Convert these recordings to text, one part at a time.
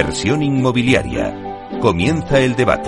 Inversión inmobiliaria. Comienza el debate.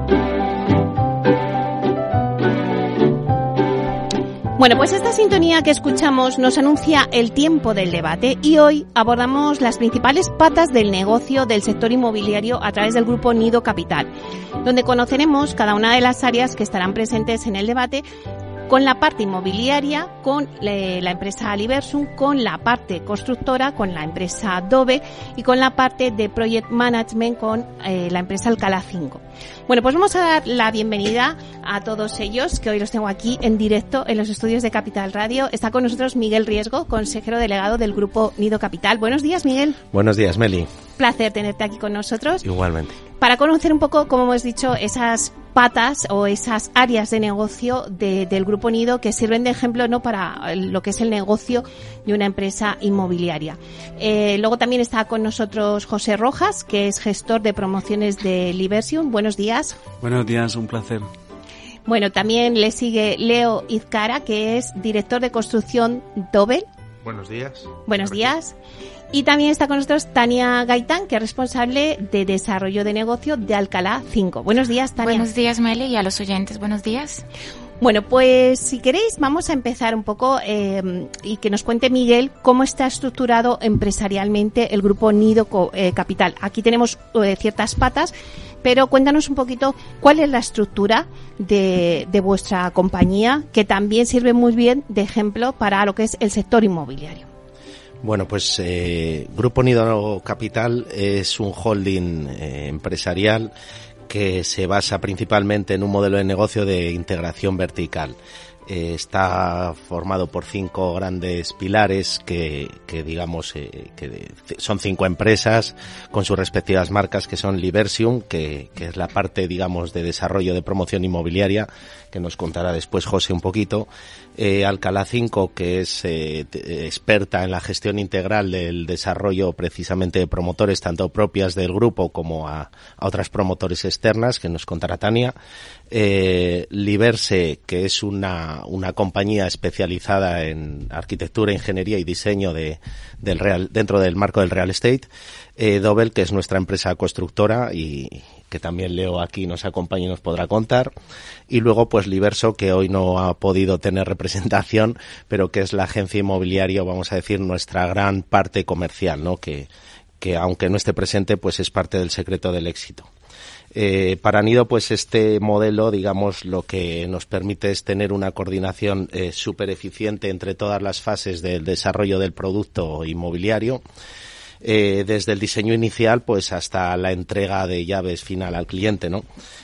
Bueno, pues esta sintonía que escuchamos nos anuncia el tiempo del debate y hoy abordamos las principales patas del negocio del sector inmobiliario a través del grupo Nido Capital, donde conoceremos cada una de las áreas que estarán presentes en el debate, con la parte inmobiliaria, con la empresa Libersum, con la parte constructora, con la empresa Dobel y con la parte de Project Management con la empresa Alcalá 5. Bueno, pues vamos a dar la bienvenida a todos ellos, que hoy los tengo aquí en directo en los estudios de Capital Radio. Está con nosotros Miguel Riesgo, consejero delegado del grupo Nido Capital. Buenos días, Miguel. Buenos días, Meli. Placer tenerte aquí con nosotros. Igualmente. Para conocer un poco, como hemos dicho, esas patas o esas áreas de negocio del Grupo Nido que sirven de ejemplo, ¿no?, para lo que es el negocio de una empresa inmobiliaria. Luego también está con nosotros José Rojas, que es gestor de promociones de Libersum. Buenos días. Buenos días, un placer. Bueno, también le sigue Leo Izcara, que es director de construcción Dobel. Buenos días. Buenos días. Y también está con nosotros Tania Gaitán, que es responsable de desarrollo de negocio de Alcalá 5. Buenos días, Tania. Buenos días, Meli, y a los oyentes, buenos días. Bueno, pues si queréis vamos a empezar un poco y que nos cuente Miguel cómo está estructurado empresarialmente el grupo Nido Capital. Aquí tenemos ciertas patas, pero cuéntanos un poquito cuál es la estructura de vuestra compañía, que también sirve muy bien de ejemplo para lo que es el sector inmobiliario. Bueno, pues Grupo Nido Capital es un holding empresarial que se basa principalmente en un modelo de negocio de integración vertical. Está formado por 5 grandes pilares que digamos que son 5 empresas con sus respectivas marcas, que son Libersum, que es la parte, digamos, de desarrollo de promoción inmobiliaria, que nos contará después José un poquito. Alcalá 5, que es experta en la gestión integral del desarrollo precisamente de promotores, tanto propias del grupo como a otras promotores externas, que nos contará Tania. Liberse, que es una compañía especializada en arquitectura, ingeniería y diseño dentro del marco del real estate. Dobel, que es nuestra empresa constructora y que también Leo aquí nos acompaña y nos podrá contar. Y luego pues Liberso, que hoy no ha podido tener representación, pero que es la agencia inmobiliaria, vamos a decir, nuestra gran parte comercial, ¿no? Que aunque no esté presente, pues es parte del secreto del éxito. Para Nido, pues este modelo, digamos, lo que nos permite es tener una coordinación súper eficiente entre todas las fases del desarrollo del producto inmobiliario, desde el diseño inicial pues hasta la entrega de llaves final al cliente, ¿no?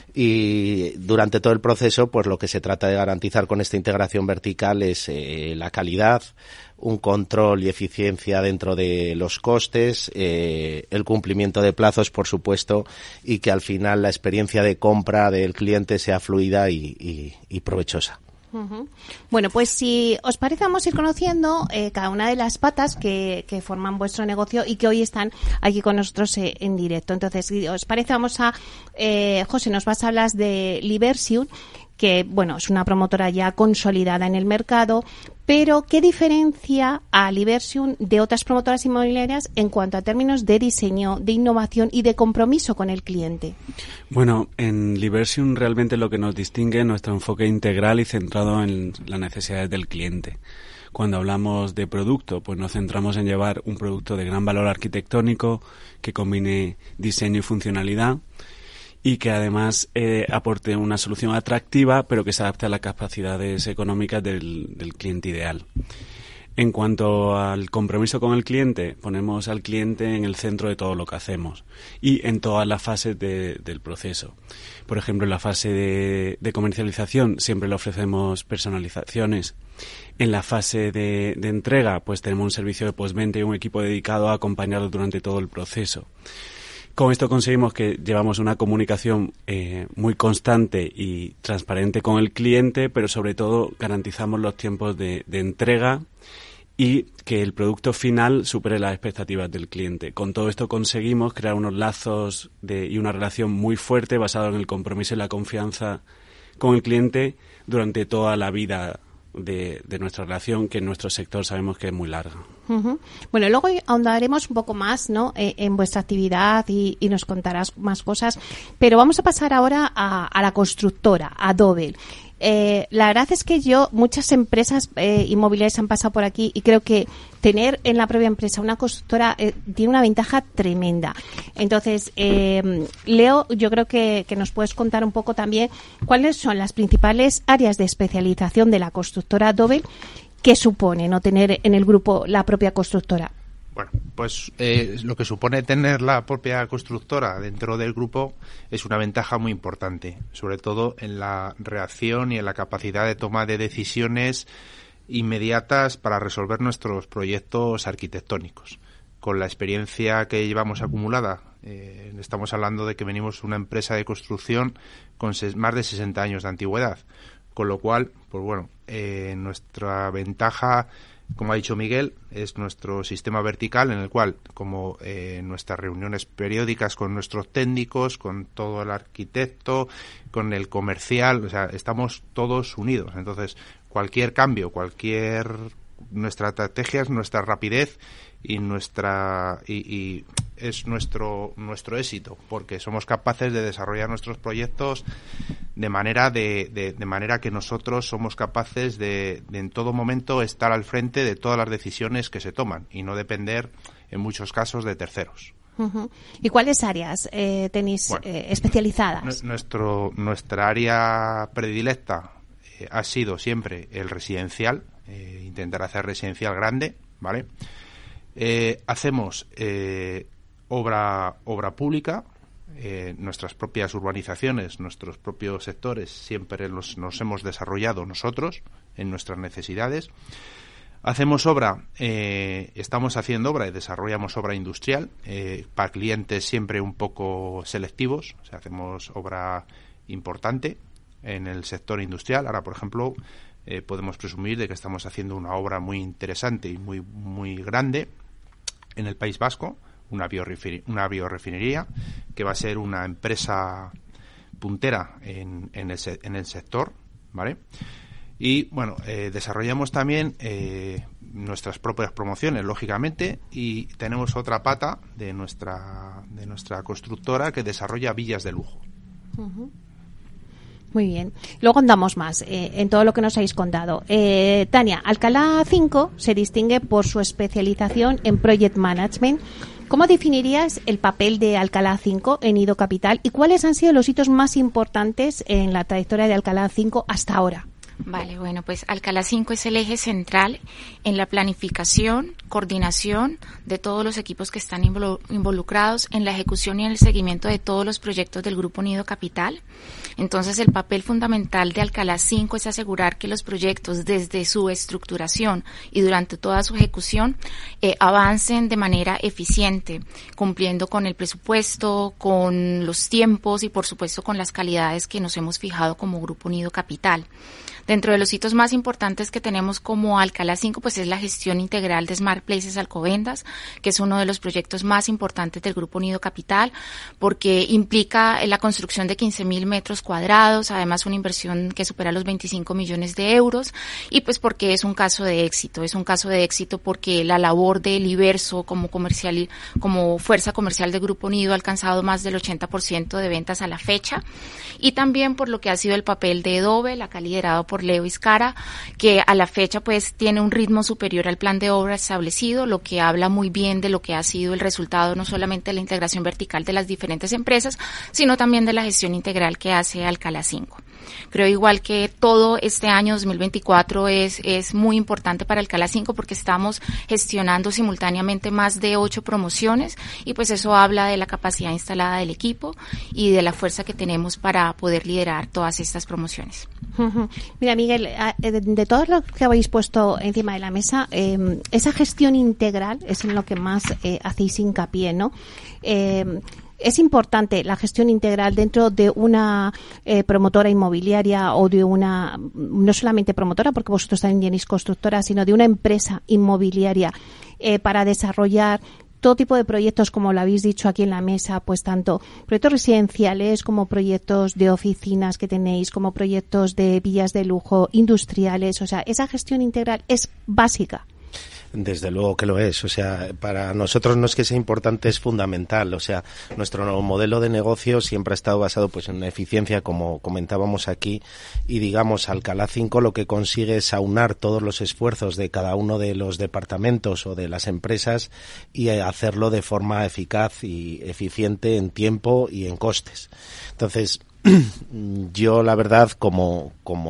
Y durante todo el proceso, pues lo que se trata de garantizar con esta integración vertical es la calidad, un control y eficiencia dentro de los costes, el cumplimiento de plazos, por supuesto, y que al final la experiencia de compra del cliente sea fluida y provechosa. Uh-huh. Bueno, pues si os parece vamos a ir conociendo cada una de las patas que forman vuestro negocio y que hoy están aquí con nosotros en directo. Entonces, si os parece vamos a... José, nos vas a hablar de Libersum, que bueno, es una promotora ya consolidada en el mercado, pero ¿qué diferencia a Libersum de otras promotoras inmobiliarias en cuanto a términos de diseño, de innovación y de compromiso con el cliente? Bueno, en Libersum realmente lo que nos distingue es nuestro enfoque integral y centrado en las necesidades del cliente. Cuando hablamos de producto, pues nos centramos en llevar un producto de gran valor arquitectónico que combine diseño y funcionalidad, y que además aporte una solución atractiva, pero que se adapte a las capacidades económicas del cliente ideal. En cuanto al compromiso con el cliente, ponemos al cliente en el centro de todo lo que hacemos y en todas las fases del proceso. Por ejemplo, en la fase de comercialización siempre le ofrecemos personalizaciones. En la fase de entrega, pues tenemos un servicio de postventa y un equipo dedicado a acompañarlo durante todo el proceso. Con esto conseguimos que llevamos una comunicación muy constante y transparente con el cliente, pero sobre todo garantizamos los tiempos de entrega y que el producto final supere las expectativas del cliente. Con todo esto conseguimos crear unos lazos y una relación muy fuerte basada en el compromiso y la confianza con el cliente durante toda la vida de nuestra relación, que en nuestro sector sabemos que es muy larga. Uh-huh. Bueno, luego ahondaremos un poco más, ¿no?, en vuestra actividad y nos contarás más cosas, pero vamos a pasar ahora a la constructora, a Dobel. La verdad es que muchas empresas inmobiliarias han pasado por aquí y creo que tener en la propia empresa una constructora tiene una ventaja tremenda. Entonces, Leo, yo creo que nos puedes contar un poco también cuáles son las principales áreas de especialización de la constructora Dobel que supone no tener en el grupo la propia constructora. Bueno, pues lo que supone tener la propia constructora dentro del grupo es una ventaja muy importante, sobre todo en la reacción y en la capacidad de toma de decisiones inmediatas para resolver nuestros proyectos arquitectónicos. Con la experiencia que llevamos acumulada, estamos hablando de que venimos de una empresa de construcción con más de 60 años de antigüedad, con lo cual, pues bueno, nuestra ventaja, como ha dicho Miguel, es nuestro sistema vertical en el cual, como nuestras reuniones periódicas con nuestros técnicos, con todo el arquitecto, con el comercial, o sea, estamos todos unidos. Entonces, cualquier cambio, nuestra estrategia es nuestra rapidez y es nuestro éxito, porque somos capaces de desarrollar nuestros proyectos de manera que nosotros somos capaces de en todo momento estar al frente de todas las decisiones que se toman y no depender en muchos casos de terceros. Uh-huh. ¿Y cuáles áreas tenéis especializadas? Nuestra área predilecta ha sido siempre el residencial, intentar hacer residencial grande, ¿vale? Hacemos obra pública, nuestras propias urbanizaciones, nuestros propios sectores, siempre nos hemos desarrollado nosotros en nuestras necesidades. Hacemos estamos haciendo obra y desarrollamos obra industrial para clientes siempre un poco selectivos, o sea, hacemos obra importante en el sector industrial. Ahora, por ejemplo, podemos presumir de que estamos haciendo una obra muy interesante y muy, muy grande en el País Vasco, una biorefinería que va a ser una empresa puntera en el sector, ¿vale? Y bueno, desarrollamos también nuestras propias promociones, lógicamente, y tenemos otra pata de nuestra constructora que desarrolla villas de lujo. Uh-huh. Muy bien. Luego andamos más en todo lo que nos habéis contado. Tania, Alcalá 5 se distingue por su especialización en Project Management. ¿Cómo definirías el papel de Alcalá 5 en Nido Capital y cuáles han sido los hitos más importantes en la trayectoria de Alcalá 5 hasta ahora? Vale, bueno, pues Alcalá 5 es el eje central en la planificación, coordinación de todos los equipos que están involucrados en la ejecución y en el seguimiento de todos los proyectos del Grupo Nido Capital. Entonces, el papel fundamental de Alcalá 5 es asegurar que los proyectos desde su estructuración y durante toda su ejecución avancen de manera eficiente, cumpliendo con el presupuesto, con los tiempos y, por supuesto, con las calidades que nos hemos fijado como Grupo Nido Capital. Dentro de los hitos más importantes que tenemos como Alcalá 5, pues es la gestión integral de Smart Places Alcobendas, que es uno de los proyectos más importantes del Grupo Nido Capital, porque implica la construcción de 15.000 metros cuadrados, además una inversión que supera los 25 millones de euros, y pues porque es un caso de éxito porque la labor del Iverso como fuerza comercial del Grupo Nido ha alcanzado más del 80% de ventas a la fecha, y también por lo que ha sido el papel de Dobel, acá liderado por Leo Iscara, que a la fecha pues tiene un ritmo superior al plan de obra establecido, lo que habla muy bien de lo que ha sido el resultado no solamente de la integración vertical de las diferentes empresas, sino también de la gestión integral que hace Alcalá 5. Creo igual que todo este año 2024 es muy importante para Alcalá 5 porque estamos gestionando simultáneamente más de 8 promociones y pues eso habla de la capacidad instalada del equipo y de la fuerza que tenemos para poder liderar todas estas promociones. Mira, Miguel, de todo lo que habéis puesto encima de la mesa, esa gestión integral es en lo que más hacéis hincapié, ¿no? Es importante la gestión integral dentro de una promotora inmobiliaria o de una, no solamente promotora, porque vosotros también tenéis constructora, sino de una empresa inmobiliaria para desarrollar todo tipo de proyectos, como lo habéis dicho aquí en la mesa, pues tanto proyectos residenciales como proyectos de oficinas que tenéis, como proyectos de villas de lujo, industriales, o sea, esa gestión integral es básica. Desde luego que lo es, o sea, para nosotros no es que sea importante, es fundamental, o sea, nuestro modelo de negocio siempre ha estado basado pues en la eficiencia, como comentábamos aquí, y digamos, Alcalá 5 lo que consigue es aunar todos los esfuerzos de cada uno de los departamentos o de las empresas y hacerlo de forma eficaz y eficiente en tiempo y en costes. Entonces, yo la verdad, como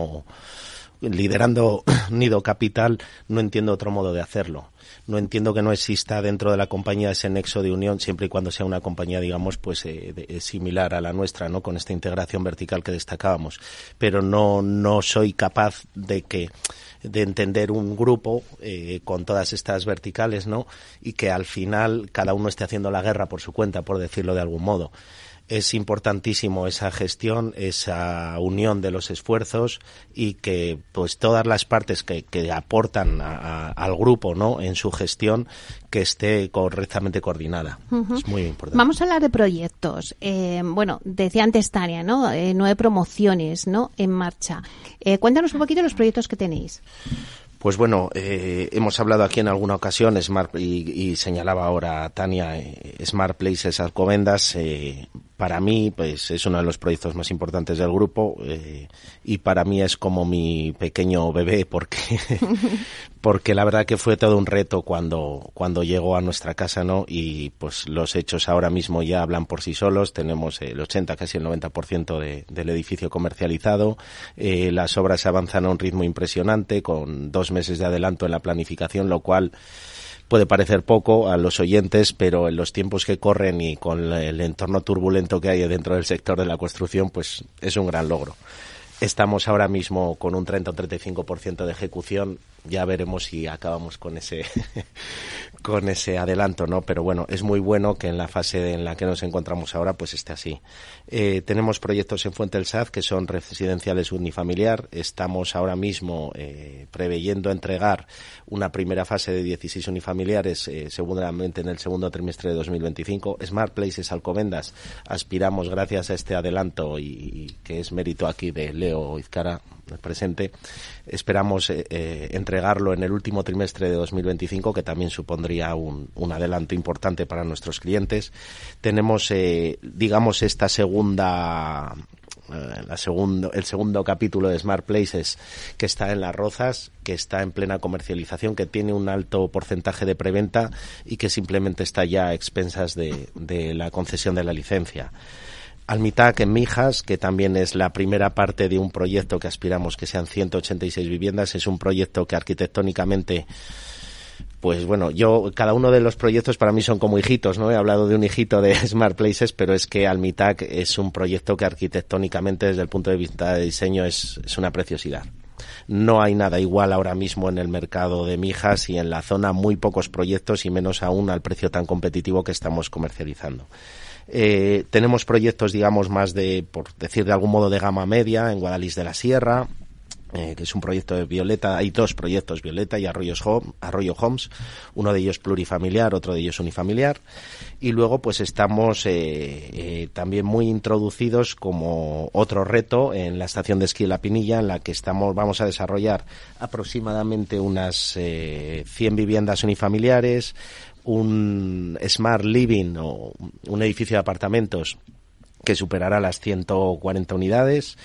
liderando Nido Capital, no entiendo otro modo de hacerlo. No entiendo que no exista dentro de la compañía ese nexo de unión, siempre y cuando sea una compañía, digamos, pues similar a la nuestra, ¿no? Con esta integración vertical que destacábamos. Pero no soy capaz de entender un grupo con todas estas verticales, ¿no? Y que al final cada uno esté haciendo la guerra por su cuenta, por decirlo de algún modo. Es importantísimo esa gestión, esa unión de los esfuerzos y que pues todas las partes que aportan al grupo, ¿no? En su gestión, que esté correctamente coordinada. Uh-huh. Es muy importante. Vamos a hablar de proyectos. Bueno, decía antes Tania, ¿no? 9 promociones, ¿no? En marcha. Cuéntanos un poquito los proyectos que tenéis. Pues bueno, hemos hablado aquí en alguna ocasión, y señalaba ahora Tania, Smart Places Alcobendas, para mí pues es uno de los proyectos más importantes del grupo, y para mí es como mi pequeño bebé, porque la verdad que fue todo un reto cuando llegó a nuestra casa, ¿no? Y pues los hechos ahora mismo ya hablan por sí solos. Tenemos el 80, casi el 90% del edificio comercializado. Las obras avanzan a un ritmo impresionante, con 2 meses de adelanto en la planificación, lo cual puede parecer poco a los oyentes, pero en los tiempos que corren y con el entorno turbulento que hay dentro del sector de la construcción, pues es un gran logro. Estamos ahora mismo con un 30 o 35% de ejecución. Ya veremos si acabamos con ese adelanto, ¿no? Pero bueno, es muy bueno que en la fase en la que nos encontramos ahora pues esté así. Tenemos proyectos en Fuente del Saz que son residenciales unifamiliar. Estamos ahora mismo preveyendo entregar una primera fase de 16 unifamiliares seguramente en el segundo trimestre de 2025. Smart Places Alcobendas, aspiramos gracias a este adelanto y que es mérito aquí de Leo Izcara, el presente, esperamos entregarlo en el último trimestre de 2025, que también supondría un adelanto importante para nuestros clientes. Tenemos, digamos, esta el segundo capítulo de Smart Places, que está en Las Rozas, que está en plena comercialización, que tiene un alto porcentaje de preventa y que simplemente está ya a expensas de la concesión de la licencia. Almitac en Mijas, que también es la primera parte de un proyecto que aspiramos que sean 186 viviendas. Es un proyecto que arquitectónicamente, pues bueno, cada uno de los proyectos para mí son como hijitos, ¿no? He hablado de un hijito de Smart Places, pero es que Almitac es un proyecto que arquitectónicamente, desde el punto de vista de diseño, es una preciosidad. No hay nada igual ahora mismo en el mercado de Mijas, y en la zona muy pocos proyectos, y menos aún al precio tan competitivo que estamos comercializando. Tenemos proyectos, digamos, más por decir de algún modo, de gama media en Guadalís de la Sierra, que es un proyecto de Violeta. Hay 2 proyectos, Violeta y Arroyo Homes, uno de ellos plurifamiliar, otro de ellos unifamiliar. Y luego pues estamos también muy introducidos como otro reto en la estación de esquí La Pinilla, en la que vamos a desarrollar aproximadamente unas 100 viviendas unifamiliares, un Smart Living o un edificio de apartamentos que superará las 140 unidades,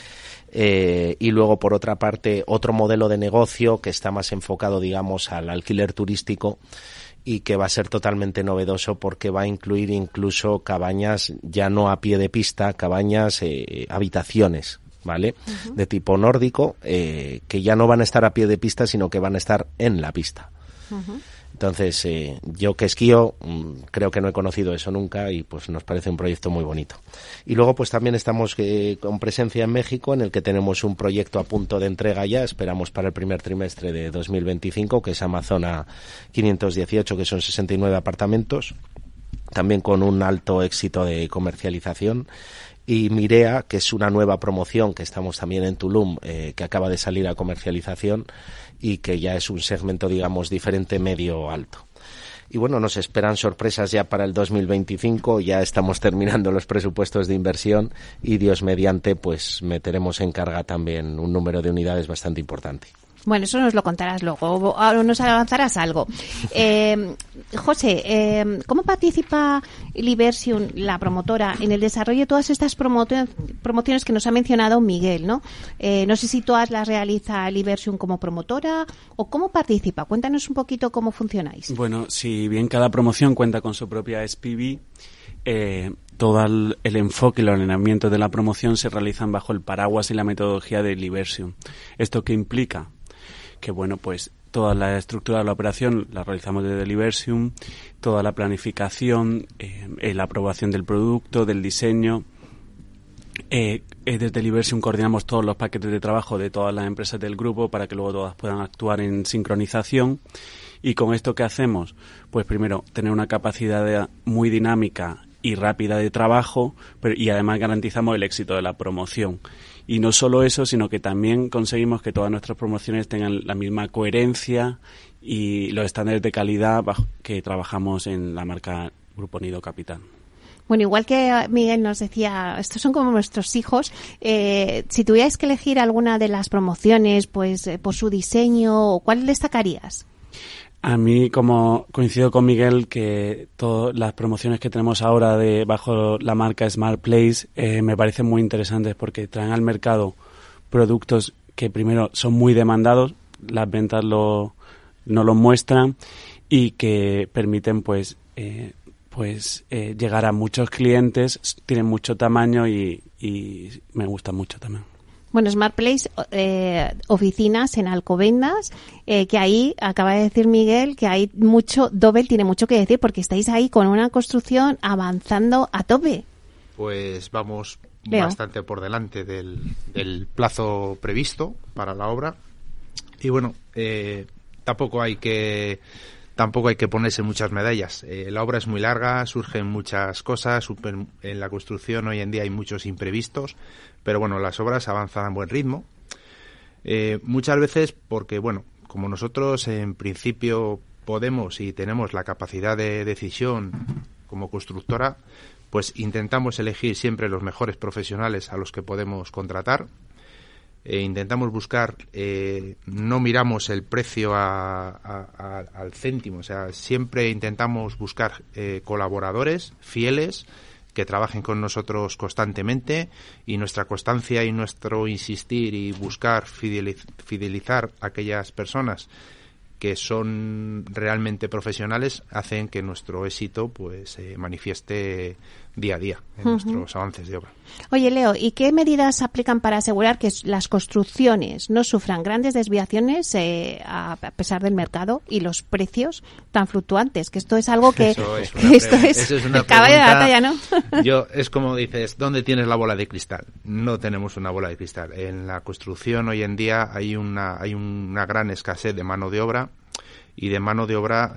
y luego por otra parte otro modelo de negocio que está más enfocado, digamos, al alquiler turístico, y que va a ser totalmente novedoso porque va a incluir incluso cabañas ya no a pie de pista, cabañas, habitaciones, ¿vale? Uh-huh. De tipo nórdico, que ya no van a estar a pie de pista, sino que van a estar en la pista. Uh-huh. Entonces, yo que esquío, creo que no he conocido eso nunca, y pues nos parece un proyecto muy bonito. Y luego pues también estamos con presencia en México, en el que tenemos un proyecto a punto de entrega ya, esperamos para el primer trimestre de 2025, que es Amazona 518, que son 69 apartamentos, también con un alto éxito de comercialización. Y Mirea, que es una nueva promoción que estamos también en Tulum, que acaba de salir a comercialización y que ya es un segmento, digamos, diferente, medio alto. Y bueno, nos esperan sorpresas ya para el 2025, ya estamos terminando los presupuestos de inversión y Dios mediante pues meteremos en carga también un número de unidades bastante importante. Bueno, eso nos lo contarás luego, ahora nos avanzarás algo. José, ¿cómo participa Libersium, la promotora, en el desarrollo de todas estas promociones que nos ha mencionado Miguel, ¿no? No sé si todas las realiza Libersium como promotora o cómo participa. Cuéntanos un poquito cómo funcionáis. Bueno, si bien cada promoción cuenta con su propia SPV, todo el enfoque y el ordenamiento de la promoción se realizan bajo el paraguas y la metodología de Libersium. ¿Esto qué implica? Que bueno, pues toda la estructura de la operación la realizamos desde Libersium, toda la planificación, la aprobación del producto, del diseño. Desde Libersium coordinamos todos los paquetes de trabajo de todas las empresas del grupo para que luego todas puedan actuar en sincronización. Y con esto, ¿qué hacemos? Pues primero, tener una capacidad muy dinámica y rápida de trabajo, y además garantizamos el éxito de la promoción. Y no solo eso, sino que también conseguimos que todas nuestras promociones tengan la misma coherencia y los estándares de calidad que trabajamos en la marca Grupo Nido Capital. Bueno, igual que Miguel nos decía, estos son como nuestros hijos. Si tuvierais que elegir alguna de las promociones, pues por su diseño, ¿cuál destacarías? A mí, como coincido con Miguel, que todas las promociones que tenemos ahora bajo la marca Smart Place me parecen muy interesantes porque traen al mercado productos que primero son muy demandados, las ventas no lo muestran, y que permiten pues llegar a muchos clientes, tienen mucho tamaño y me gusta mucho también. Bueno, Smart Place, oficinas en Alcobendas, que ahí, acaba de decir Miguel, que hay Dobel tiene mucho que decir porque estáis ahí con una construcción avanzando a tope. Pues vamos bastante por delante del plazo previsto para la obra. Y bueno, tampoco hay que ponerse muchas medallas. La obra es muy larga, surgen muchas cosas, en la construcción hoy en día hay muchos imprevistos, pero bueno, las obras avanzan a buen ritmo. Muchas veces porque, bueno, como nosotros en principio podemos y tenemos la capacidad de decisión como constructora, pues intentamos elegir siempre los mejores profesionales a los que podemos contratar. Intentamos buscar, no miramos el precio al céntimo, o sea, siempre intentamos buscar colaboradores fieles que trabajen con nosotros constantemente, y nuestra constancia y nuestro insistir y buscar fidelizar a aquellas personas que son realmente profesionales hacen que nuestro éxito pues se manifieste día a día en nuestros avances de obra. Oye, Leo, ¿y qué medidas aplican para asegurar que las construcciones no sufran grandes desviaciones a pesar del mercado y los precios tan fluctuantes? Que esto es algo que eso es una caballo de batalla, ¿no? Es como dices, ¿dónde tienes la bola de cristal? No tenemos una bola de cristal. En la construcción hoy en día hay una gran escasez de mano de obra, y de mano de obra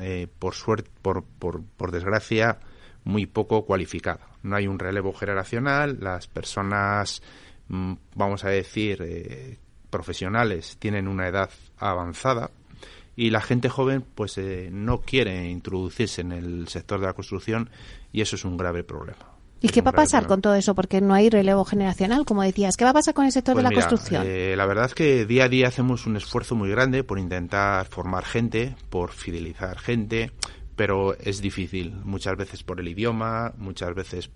por desgracia muy poco cualificada. No hay un relevo generacional, las personas, vamos a decir, profesionales tienen una edad avanzada, y la gente joven pues no quiere introducirse en el sector de la construcción, y eso es un grave problema. ¿Y qué va a pasar con todo eso? Porque no hay relevo generacional, como decías. ¿Qué va a pasar con el sector de la construcción? La verdad es que día a día hacemos un esfuerzo muy grande por intentar formar gente, por fidelizar gente, pero es difícil. Muchas veces por el idioma, muchas veces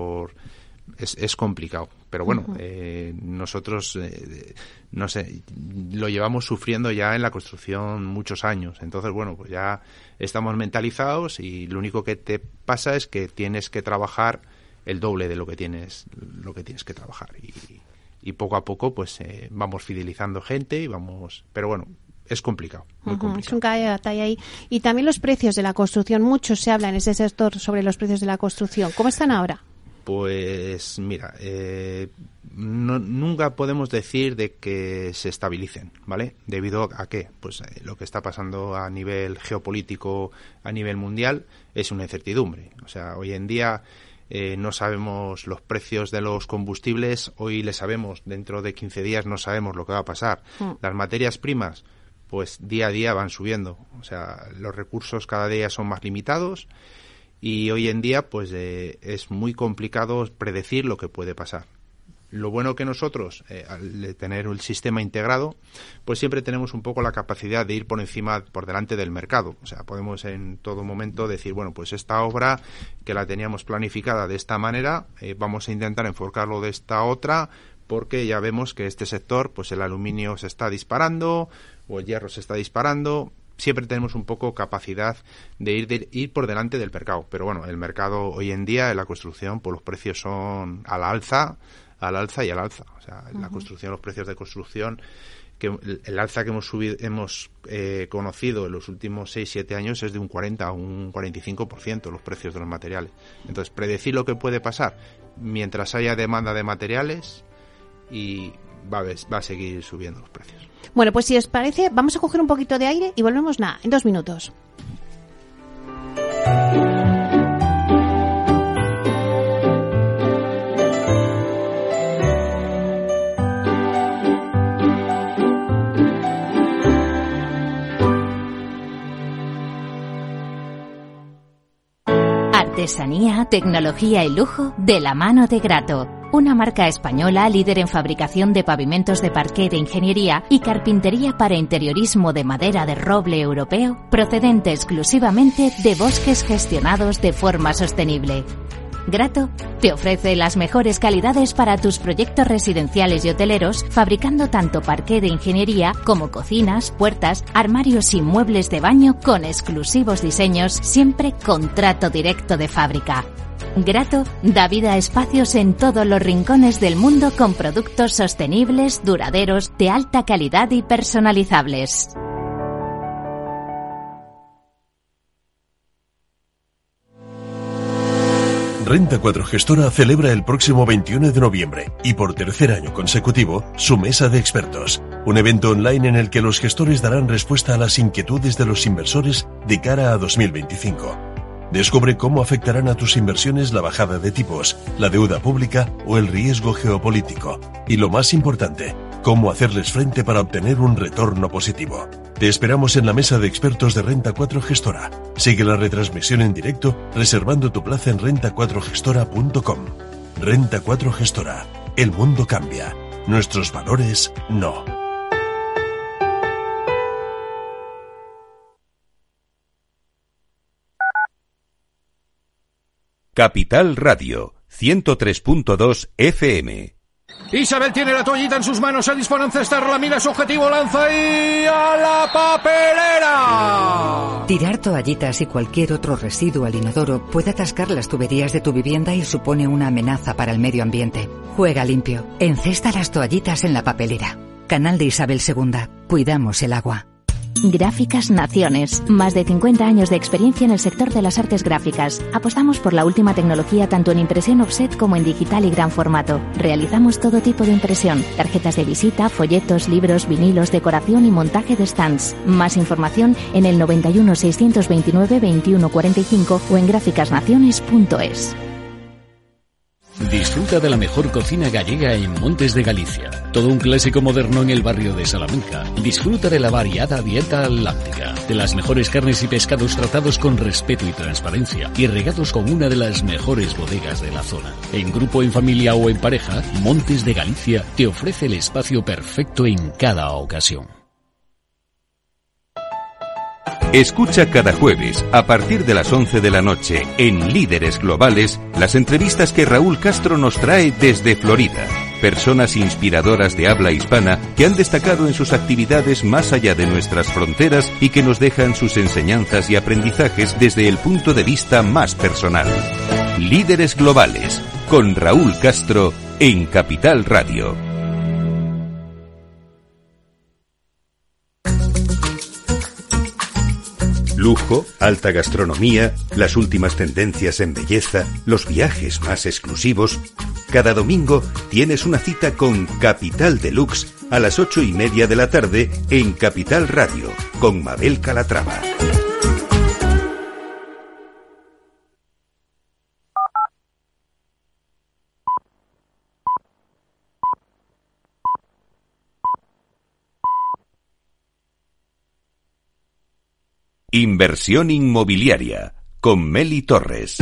es complicado. Pero bueno, nosotros, no sé, lo llevamos sufriendo ya en la construcción muchos años. Entonces, bueno, pues ya estamos mentalizados, y lo único que te pasa es que tienes que trabajar el doble de lo que tienes que trabajar, y poco a poco pues vamos fidelizando gente pero bueno, es complicado, muy complicado. Es un caballo de batalla ahí. Y también los precios de la construcción, mucho se habla en ese sector sobre los precios de la construcción. ¿Cómo están ahora? Pues mira, nunca podemos decir de que se estabilicen, ¿vale? ¿Debido a qué? Pues lo que está pasando a nivel geopolítico, a nivel mundial, es una incertidumbre. O sea, hoy en día no sabemos los precios de los combustibles, hoy le sabemos, dentro de 15 días no sabemos lo que va a pasar. Las materias primas, pues día a día van subiendo. O sea, los recursos cada día son más limitados y hoy en día pues es muy complicado predecir lo que puede pasar. Lo bueno que nosotros, al tener el sistema integrado, pues siempre tenemos un poco la capacidad de ir por delante del mercado. O sea, podemos en todo momento decir, bueno, pues esta obra que la teníamos planificada de esta manera, vamos a intentar enfocarlo de esta otra, porque ya vemos que este sector, pues el aluminio se está disparando o el hierro se está disparando. Siempre tenemos un poco capacidad de ir por delante del mercado. Pero bueno, el mercado hoy en día en la construcción, pues los precios son al alza y al alza. O sea, en la construcción, los precios de construcción, que el alza que hemos conocido en los últimos 6-7 años es de un 40 a un 45% los precios de los materiales. Entonces, predecir lo que puede pasar mientras haya demanda de materiales y va a seguir subiendo los precios. Bueno, pues si os parece, vamos a coger un poquito de aire y volvemos en 2 minutos. Artesanía, tecnología y lujo de la mano de Grato. Una marca española líder en fabricación de pavimentos de parqué de ingeniería y carpintería para interiorismo de madera de roble europeo, procedente exclusivamente de bosques gestionados de forma sostenible. Grato te ofrece las mejores calidades para tus proyectos residenciales y hoteleros, fabricando tanto parqué de ingeniería como cocinas, puertas, armarios y muebles de baño con exclusivos diseños, siempre con trato directo de fábrica. Grato da vida a espacios en todos los rincones del mundo con productos sostenibles, duraderos, de alta calidad y personalizables. Renta 4 Gestora celebra el próximo 21 de noviembre y por tercer año consecutivo su Mesa de Expertos, un evento online en el que los gestores darán respuesta a las inquietudes de los inversores de cara a 2025. Descubre cómo afectarán a tus inversiones la bajada de tipos, la deuda pública o el riesgo geopolítico. Y lo más importante, cómo hacerles frente para obtener un retorno positivo. Te esperamos en la Mesa de Expertos de Renta 4 Gestora. Sigue la retransmisión en directo reservando tu plaza en renta4gestora.com. Renta 4 Gestora. El mundo cambia. Nuestros valores no. Capital Radio, 103.2 FM. Isabel tiene la toallita en sus manos, se dispone a encestarla, mira su objetivo, lanza y ¡a la papelera! Tirar toallitas y cualquier otro residuo al inodoro puede atascar las tuberías de tu vivienda y supone una amenaza para el medio ambiente. Juega limpio. Encesta las toallitas en la papelera. Canal de Isabel II. Cuidamos el agua. Gráficas Naciones. Más de 50 años de experiencia en el sector de las artes gráficas. Apostamos por la última tecnología tanto en impresión offset como en digital y gran formato. Realizamos todo tipo de impresión. Tarjetas de visita, folletos, libros, vinilos, decoración y montaje de stands. Más información en el 91 629 21 45 o en gráficasnaciones.es. Disfruta de la mejor cocina gallega en Montes de Galicia. Todo un clásico moderno en el barrio de Salamanca. Disfruta de la variada dieta atlántica, de las mejores carnes y pescados tratados con respeto y transparencia y regados con una de las mejores bodegas de la zona. En grupo, en familia o en pareja, Montes de Galicia te ofrece el espacio perfecto en cada ocasión. Escucha cada jueves, a partir de las 11 de la noche, en Líderes Globales, las entrevistas que Raúl Castro nos trae desde Florida. Personas inspiradoras de habla hispana que han destacado en sus actividades más allá de nuestras fronteras y que nos dejan sus enseñanzas y aprendizajes desde el punto de vista más personal. Líderes Globales, con Raúl Castro, en Capital Radio. Lujo, alta gastronomía, las últimas tendencias en belleza, los viajes más exclusivos. Cada domingo tienes una cita con Capital Deluxe a las 8:30 de la tarde en Capital Radio, con Mabel Calatrava. Inversión inmobiliaria con Meli Torres.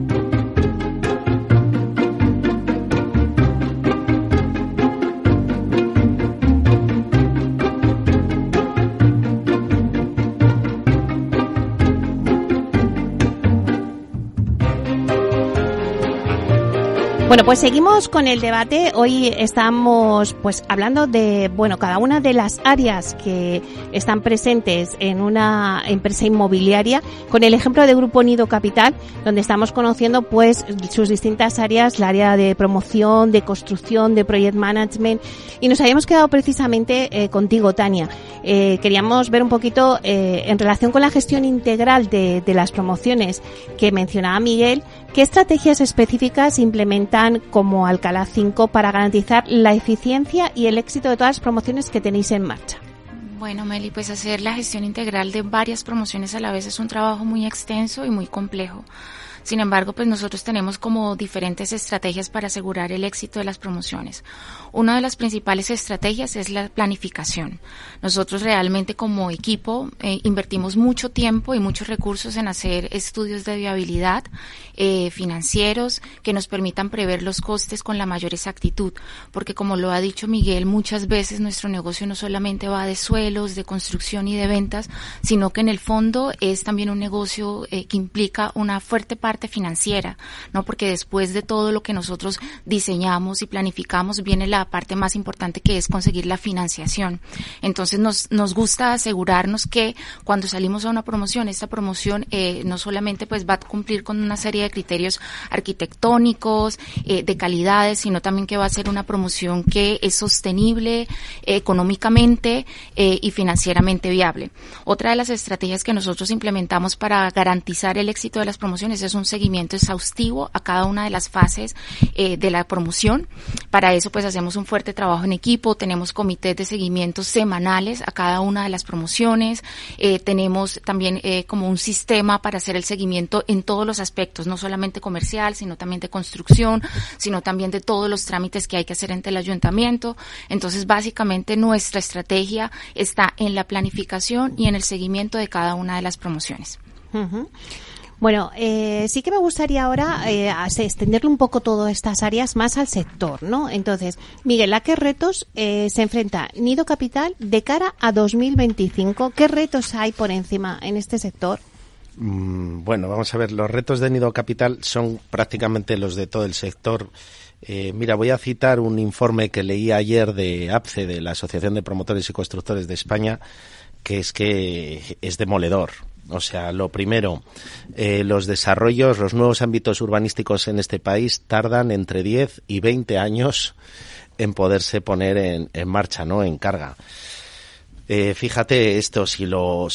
Bueno, pues seguimos con el debate. Hoy estamos pues hablando de, bueno, cada una de las áreas que están presentes en una empresa inmobiliaria, con el ejemplo de Grupo Nido Capital, donde estamos conociendo pues sus distintas áreas, la área de promoción, de construcción, de project management, y nos habíamos quedado precisamente contigo, Tania. Queríamos ver un poquito en relación con la gestión integral de las promociones que mencionaba Miguel. ¿Qué estrategias específicas implementan como Alcalá 5 para garantizar la eficiencia y el éxito de todas las promociones que tenéis en marcha? Bueno, Meli, pues hacer la gestión integral de varias promociones a la vez es un trabajo muy extenso y muy complejo. Sin embargo, pues nosotros tenemos como diferentes estrategias para asegurar el éxito de las promociones. Una de las principales estrategias es la planificación. Nosotros realmente como equipo invertimos mucho tiempo y muchos recursos en hacer estudios de viabilidad financieros que nos permitan prever los costes con la mayor exactitud, porque como lo ha dicho Miguel, muchas veces nuestro negocio no solamente va de suelos, de construcción y de ventas, sino que en el fondo es también un negocio que implica una fuerte parte financiera, ¿no? Porque después de todo lo que nosotros diseñamos y planificamos viene la parte más importante, que es conseguir la financiación. Entonces nos gusta asegurarnos que cuando salimos a una promoción, esta promoción no solamente pues va a cumplir con una serie de criterios arquitectónicos, de calidades, sino también que va a ser una promoción que es sostenible económicamente y financieramente viable. Otra de las estrategias que nosotros implementamos para garantizar el éxito de las promociones es un seguimiento exhaustivo a cada una de las fases de la promoción. Para eso pues hacemos un fuerte trabajo en equipo, tenemos comités de seguimiento semanales a cada una de las promociones, tenemos también como un sistema para hacer el seguimiento en todos los aspectos, no solamente comercial, sino también de construcción, sino también de todos los trámites que hay que hacer ante el ayuntamiento. Entonces básicamente nuestra estrategia está en la planificación y en el seguimiento de cada una de las promociones. Uh-huh. Bueno, sí que me gustaría ahora extenderle un poco todas estas áreas más al sector, ¿no? Entonces, Miguel, ¿a qué retos se enfrenta Nido Capital de cara a 2025? ¿Qué retos hay por encima en este sector? Bueno, vamos a ver, los retos de Nido Capital son prácticamente los de todo el sector. Mira, voy a citar un informe que leí ayer de APCE, de la Asociación de Promotores y Constructores de España, que es demoledor. O sea, lo primero, los desarrollos, los nuevos ámbitos urbanísticos en este país tardan entre 10 y 20 años en poderse poner en marcha, ¿no? En carga. Fíjate esto, si lo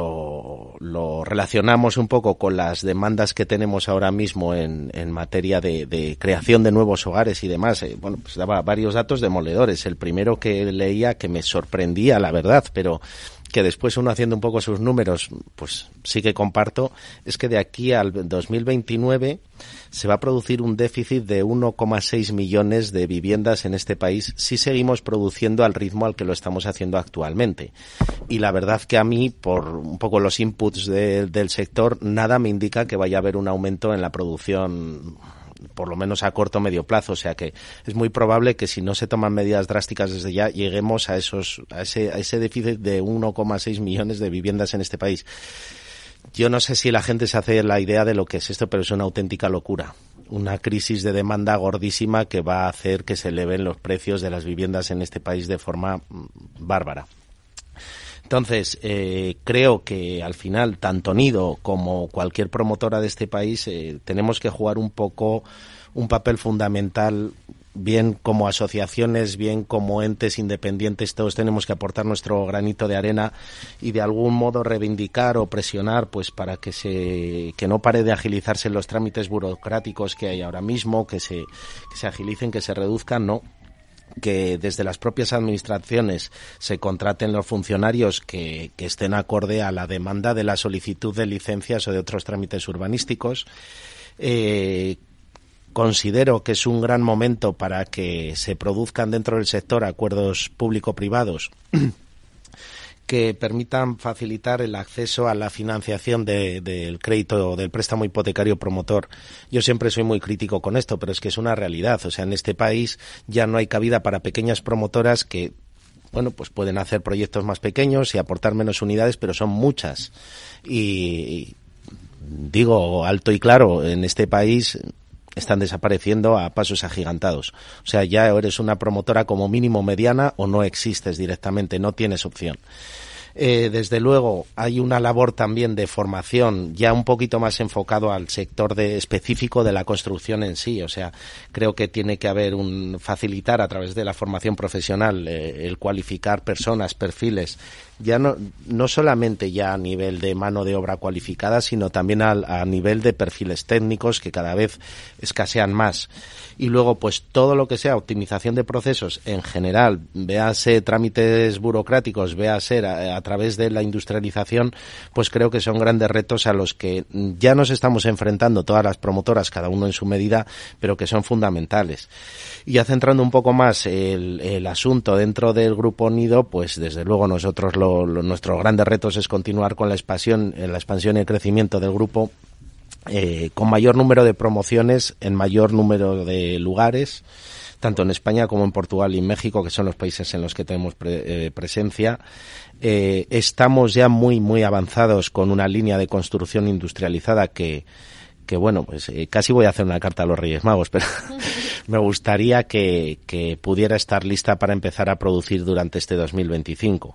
relacionamos un poco con las demandas que tenemos ahora mismo en materia de creación de nuevos hogares y demás, bueno, pues daba varios datos demoledores. El primero que leía, que me sorprendía, la verdad, pero que después uno haciendo un poco sus números, pues sí que comparto, es que de aquí al 2029 se va a producir un déficit de 1,6 millones de viviendas en este país si seguimos produciendo al ritmo al que lo estamos haciendo actualmente. Y la verdad que a mí, por un poco los inputs del sector, nada me indica que vaya a haber un aumento en la producción, por lo menos a corto o medio plazo. O sea que es muy probable que si no se toman medidas drásticas desde ya, lleguemos a ese déficit de 1,6 millones de viviendas en este país. Yo no sé si la gente se hace la idea de lo que es esto, pero es una auténtica locura. Una crisis de demanda gordísima que va a hacer que se eleven los precios de las viviendas en este país de forma bárbara. Entonces, creo que al final, tanto Nido como cualquier promotora de este país, tenemos que jugar un poco un papel fundamental, bien como asociaciones, bien como entes independientes. Todos tenemos que aportar nuestro granito de arena y de algún modo reivindicar o presionar, pues para que no pare de agilizarse los trámites burocráticos que hay ahora mismo, que se agilicen, que se reduzcan, ¿no? Que desde las propias administraciones se contraten los funcionarios que estén acorde a la demanda de la solicitud de licencias o de otros trámites urbanísticos. Considero que es un gran momento para que se produzcan dentro del sector acuerdos público-privados que permitan facilitar el acceso a la financiación del crédito, del préstamo hipotecario promotor. Yo siempre soy muy crítico con esto, pero es que es una realidad. O sea, en este país ya no hay cabida para pequeñas promotoras que, bueno, pues pueden hacer proyectos más pequeños y aportar menos unidades, pero son muchas. Y digo alto y claro, en este país están desapareciendo a pasos agigantados. O sea, ya eres una promotora como mínimo mediana o no existes directamente, no tienes opción. Desde luego hay una labor también de formación ya un poquito más enfocado al sector específico de la construcción en sí. O sea, creo que tiene que haber facilitar a través de la formación profesional el cualificar personas, perfiles, ya no solamente ya a nivel de mano de obra cualificada, sino también a nivel de perfiles técnicos que cada vez escasean más. Y luego, pues todo lo que sea optimización de procesos en general, véase trámites burocráticos, véase a través de la industrialización, pues creo que son grandes retos a los que ya nos estamos enfrentando todas las promotoras, cada uno en su medida, pero que son fundamentales. Y ya centrando un poco más el asunto dentro del Grupo Nido, pues desde luego nosotros nuestros grandes retos es continuar con la expansión y el crecimiento del grupo, con mayor número de promociones en mayor número de lugares, tanto en España como en Portugal y México, que son los países en los que tenemos presencia. Estamos ya muy avanzados con una línea de construcción industrializada que bueno, pues casi voy a hacer una carta a los Reyes Magos, pero me gustaría que pudiera estar lista para empezar a producir durante este 2025.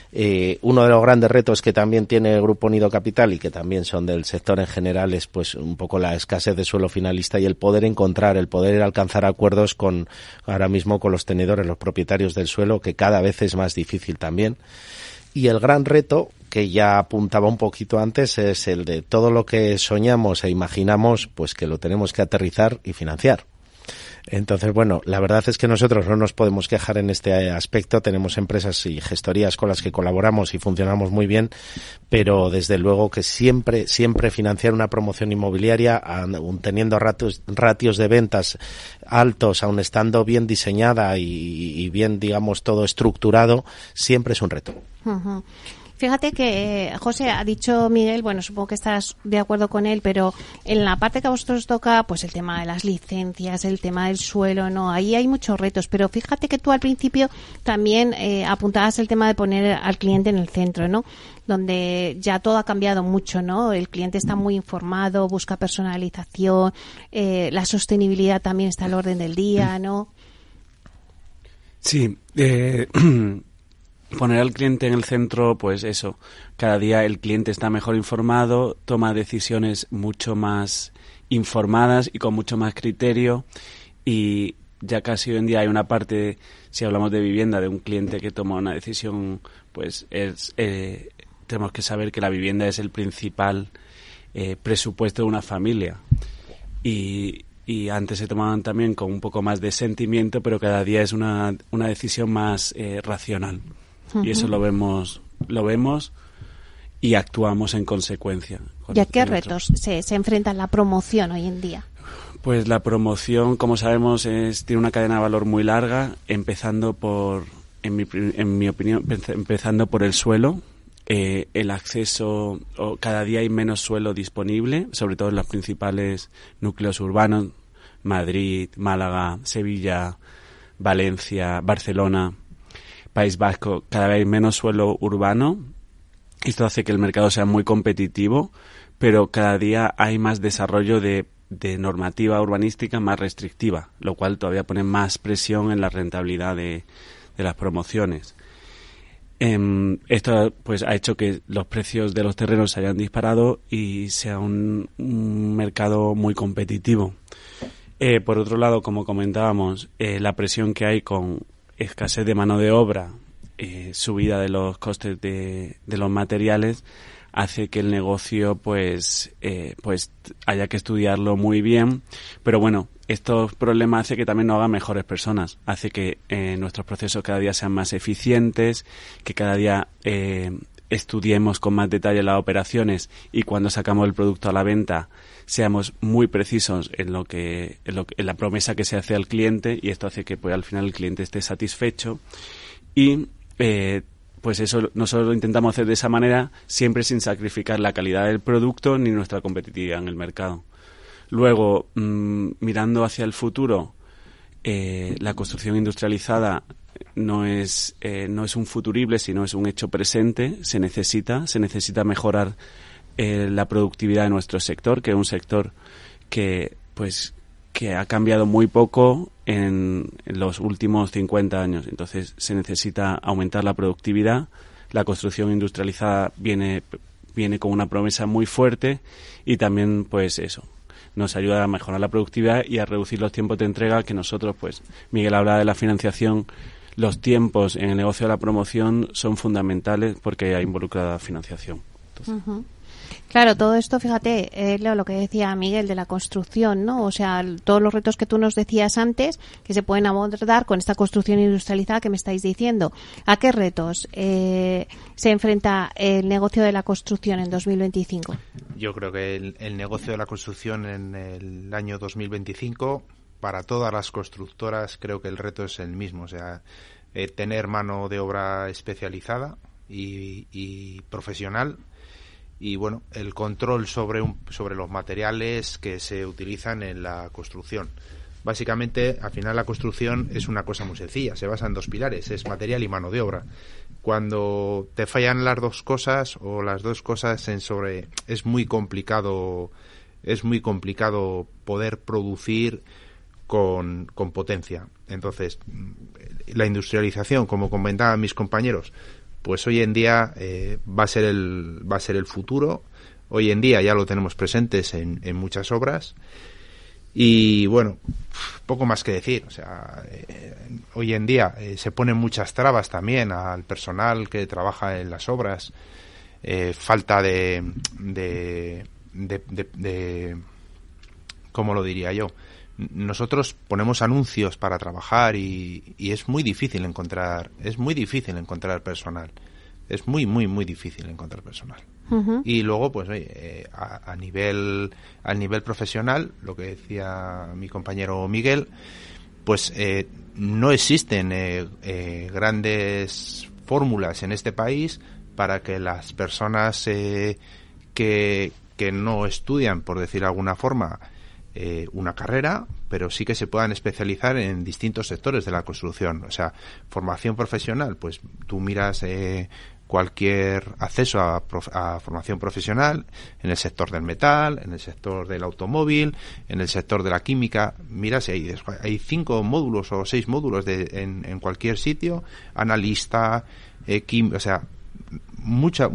Uno de los grandes retos que también tiene el Grupo Nido Capital y que también son del sector en general es pues un poco la escasez de suelo finalista y el poder alcanzar acuerdos ahora mismo con los tenedores, los propietarios del suelo, que cada vez es más difícil también. Y el gran reto, que ya apuntaba un poquito antes, es el de todo lo que soñamos e imaginamos, pues que lo tenemos que aterrizar y financiar. Entonces, bueno, la verdad es que nosotros no nos podemos quejar en este aspecto. Tenemos empresas y gestorías con las que colaboramos y funcionamos muy bien, pero desde luego que siempre financiar una promoción inmobiliaria, teniendo ratios de ventas altos, aun estando bien diseñada y bien, digamos, todo estructurado, siempre es un reto. Uh-huh. Fíjate que José ha dicho, Miguel, bueno, supongo que estás de acuerdo con él, pero en la parte que a vosotros toca, pues el tema de las licencias, el tema del suelo, no, ahí hay muchos retos, pero fíjate que tú al principio también apuntabas el tema de poner al cliente en el centro, ¿no? Donde ya todo ha cambiado mucho, ¿no? El cliente está muy informado, busca personalización, la sostenibilidad también está al orden del día, ¿no? Sí, poner al cliente en el centro, pues eso, cada día el cliente está mejor informado, toma decisiones mucho más informadas y con mucho más criterio, y ya casi hoy en día hay una parte, si hablamos de vivienda, de un cliente que toma una decisión, pues tenemos que saber que la vivienda es el principal presupuesto de una familia, y antes se tomaban también con un poco más de sentimiento, pero cada día es una decisión más racional. Y eso lo vemos y actuamos en consecuencia. ¿Y a qué retos se enfrenta la promoción hoy en día? Pues la promoción, como sabemos, tiene una cadena de valor muy larga, empezando en mi opinión, empezando por el suelo. El acceso, cada día hay menos suelo disponible, sobre todo en los principales núcleos urbanos, Madrid, Málaga, Sevilla, Valencia, Barcelona, País Vasco, cada vez hay menos suelo urbano. Esto hace que el mercado sea muy competitivo, pero cada día hay más desarrollo de normativa urbanística más restrictiva, lo cual todavía pone más presión en la rentabilidad de las promociones. Esto pues ha hecho que los precios de los terrenos se hayan disparado y sea un mercado muy competitivo. Por otro lado, como comentábamos, la presión que hay con escasez de mano de obra, subida de los costes de los materiales, hace que el negocio pues haya que estudiarlo muy bien, pero bueno, estos problemas hace que también nos hagan mejores personas, hace que nuestros procesos cada día sean más eficientes, que cada día estudiemos con más detalle las operaciones y cuando sacamos el producto a la venta seamos muy precisos en la promesa que se hace al cliente, y esto hace que pues al final el cliente esté satisfecho y pues pues eso nosotros lo intentamos hacer de esa manera, siempre sin sacrificar la calidad del producto ni nuestra competitividad en el mercado. Luego, mirando hacia el futuro, la construcción industrializada no es un futurible, sino es un hecho presente. Se necesita mejorar la productividad de nuestro sector, que es un sector que ha cambiado muy poco en los últimos 50 años. Entonces se necesita aumentar la productividad. La construcción industrializada viene con una promesa muy fuerte y también pues eso nos ayuda a mejorar la productividad y a reducir los tiempos de entrega, que nosotros, pues Miguel habla de la financiación, los tiempos en el negocio de la promoción son fundamentales porque hay involucrada financiación. Entonces, Claro, todo esto, fíjate, Leo, lo que decía Miguel de la construcción, ¿no? O sea, todos los retos que tú nos decías antes que se pueden abordar con esta construcción industrializada que me estáis diciendo. ¿A qué retos se enfrenta el negocio de la construcción en 2025? Yo creo que el negocio de la construcción en el año 2025, para todas las constructoras, creo que el reto es el mismo. O sea, tener mano de obra especializada y profesional. Y bueno, el control sobre los materiales que se utilizan en la construcción. Básicamente, al final la construcción es una cosa muy sencilla, se basa en dos pilares, es material y mano de obra. Cuando te fallan las dos cosas o las dos cosas es muy complicado poder producir con potencia. Entonces, la industrialización, como comentaban mis compañeros, pues hoy en día va a ser el futuro. Hoy en día ya lo tenemos presentes en muchas obras y bueno, poco más que decir. O sea, hoy en día se ponen muchas trabas también al personal que trabaja en las obras, falta de ¿cómo lo diría yo? Nosotros ponemos anuncios para trabajar y es muy difícil encontrar personal. Es muy difícil encontrar personal. Uh-huh. Y luego, pues a nivel profesional, lo que decía mi compañero Miguel, pues no existen grandes fórmulas en este país para que las personas que no estudian, por decir de alguna forma, una carrera, pero sí que se puedan especializar en distintos sectores de la construcción. O sea, formación profesional, pues tú miras cualquier acceso a formación profesional en el sector del metal, en el sector del automóvil, en el sector de la química. Miras, hay 5 módulos o 6 módulos en cualquier sitio, analista, o sea, mucha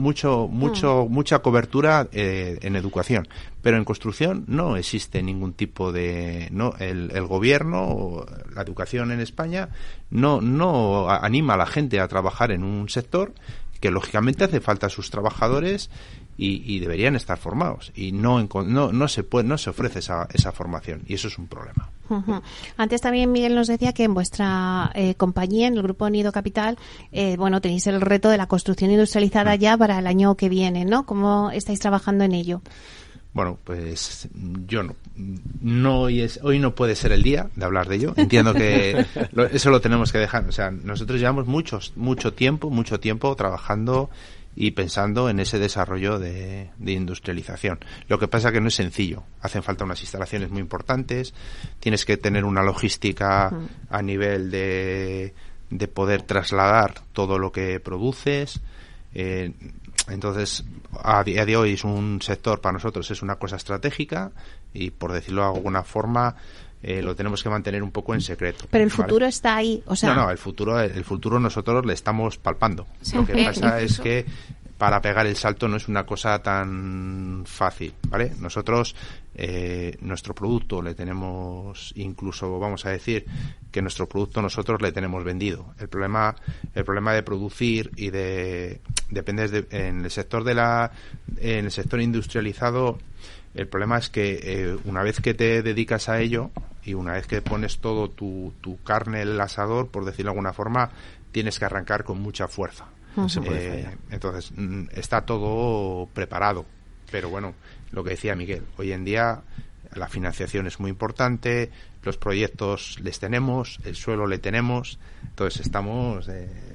cobertura en educación, pero en construcción no existe ningún tipo de el gobierno o la educación en España no anima a la gente a trabajar en un sector que lógicamente hace falta a sus trabajadores y deberían estar formados y no se ofrece esa formación y eso es un problema. Uh-huh. Antes también Miguel nos decía que en vuestra compañía, en el Grupo Nido Capital, tenéis el reto de la construcción industrializada ya para el año que viene, ¿no? ¿Cómo estáis trabajando en ello? Bueno, pues yo hoy no puede ser el día de hablar de ello. Entiendo que eso lo tenemos que dejar. O sea, nosotros llevamos mucho tiempo trabajando y pensando en ese desarrollo de industrialización. Lo que pasa que no es sencillo. Hacen falta unas instalaciones muy importantes. Tienes que tener una logística a nivel de poder trasladar todo lo que produces. Entonces, a día de hoy es un sector, para nosotros es una cosa estratégica y, por decirlo de alguna forma, lo tenemos que mantener un poco en secreto. Pero el futuro está ahí, o sea... No, el futuro nosotros le estamos palpando. Sí. Lo que pasa es que para pegar el salto no es una cosa tan fácil, ¿vale? Nosotros, nuestro producto le tenemos, incluso vamos a decir que nuestro producto nosotros le tenemos vendido. El problema de producir y depende en el sector en el sector industrializado. El problema es que una vez que te dedicas a ello y una vez que pones todo tu carne en el asador, por decirlo de alguna forma, tienes que arrancar con mucha fuerza. Entonces está todo preparado, pero bueno, lo que decía Miguel, hoy en día La financiación es muy importante, los proyectos les tenemos, el suelo le tenemos, entonces estamos,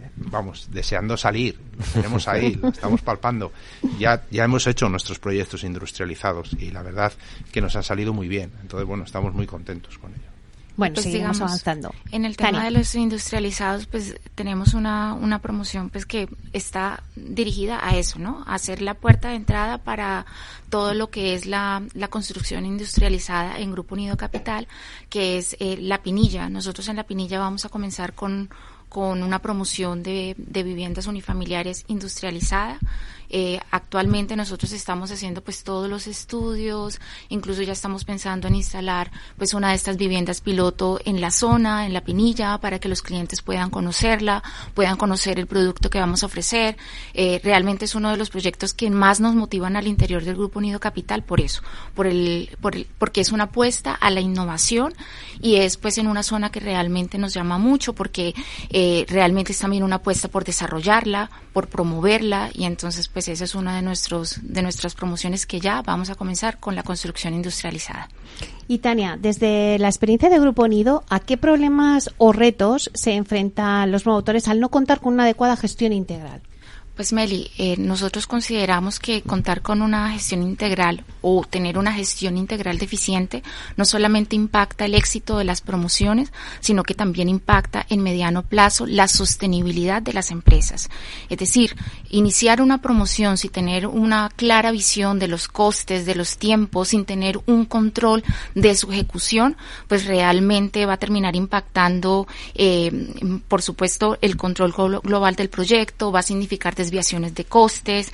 deseando salir, lo tenemos ahí, lo estamos palpando. Ya hemos hecho nuestros proyectos industrializados y la verdad que nos han salido muy bien, entonces estamos muy contentos con ello. Bueno, pues seguimos digamos, avanzando. En el tema de los industrializados, pues tenemos una promoción pues que está dirigida a eso, ¿no? A ser la puerta de entrada para todo lo que es la construcción industrializada en Grupo Nido Capital, que es La Pinilla. Nosotros en La Pinilla vamos a comenzar con una promoción de viviendas unifamiliares industrializada. Actualmente nosotros estamos haciendo pues todos los estudios, incluso ya estamos pensando en instalar pues una de estas viviendas piloto en la zona, en La Pinilla, para que los clientes puedan conocerla, puedan conocer el producto que vamos a ofrecer. Realmente es uno de los proyectos que más nos motivan al interior del Grupo Nido Capital por eso, porque es una apuesta a la innovación y es pues en una zona que realmente nos llama mucho porque realmente es también una apuesta por desarrollarla, por promoverla y entonces pues esa es una de nuestras promociones que ya vamos a comenzar con la construcción industrializada. Y Tania, desde la experiencia de Grupo Nido, ¿a qué problemas o retos se enfrentan los promotores al no contar con una adecuada gestión integral? Pues Meli, nosotros consideramos que contar con una gestión integral o tener una gestión integral deficiente no solamente impacta el éxito de las promociones, sino que también impacta en mediano plazo la sostenibilidad de las empresas. Es decir, iniciar una promoción sin tener una clara visión de los costes, de los tiempos, sin tener un control de su ejecución, pues realmente va a terminar impactando, por supuesto, el control global del proyecto, va a significar desviaciones de costes,